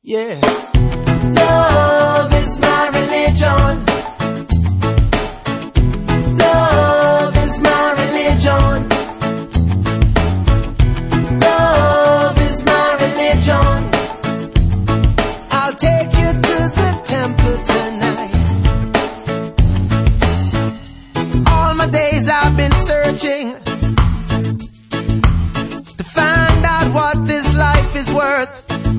Yeah. Love is my religion. Love is my religion. Love is my religion. I'll take you to the temple tonight. All my days I've been searching to find out what this life is worth.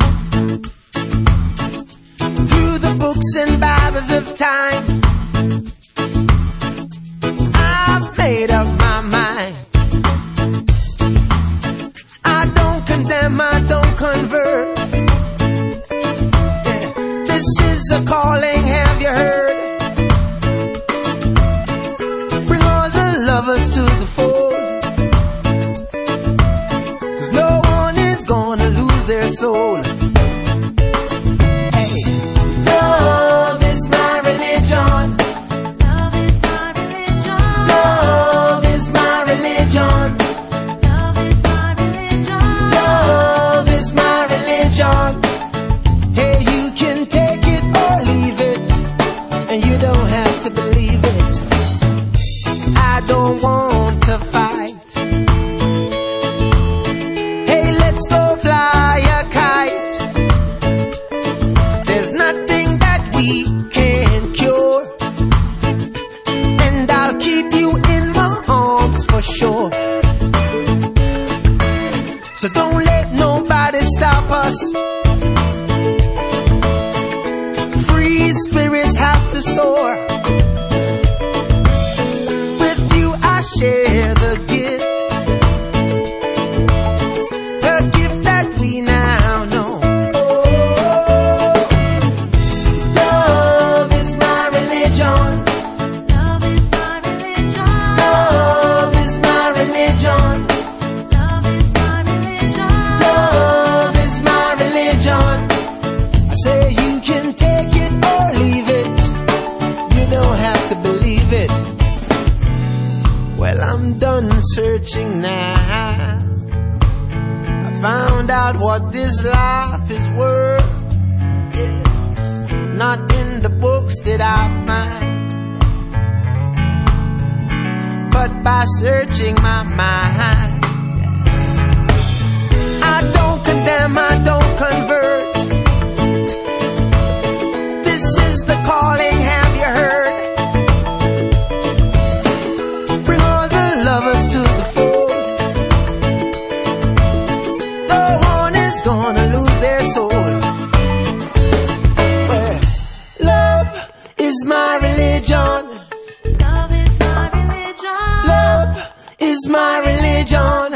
Through the books and Bibles of time, I've made up my mind. I don't condemn, I don't convert. Yeah. This is a calling, have you heard? Bring all the lovers to the fold, 'cause no one is gonna lose their soul. Hey, you can take it or leave it, and you don't have to believe it. I don't want to fight. Hey, let's go fly a kite. There's nothing that we can't cure, and I'll keep you in my arms for sure. So don't let nobody stop us. Free spirits have to soar. With you I share the gift that we now know. Oh, love is my religion. Love is my religion. Love is my religion. Love is my religion. I say you can take it or leave it. You don't have to believe it. Well, I'm done searching now. I found out what this life is worth. Yeah. Not in the books that I find, but by searching my mind. I don't condemn, I don't convert. This is the calling, have you heard? Bring all the lovers to the fold. No one is gonna lose their soul. Well, love is my religion. Love is my religion. Love is my religion.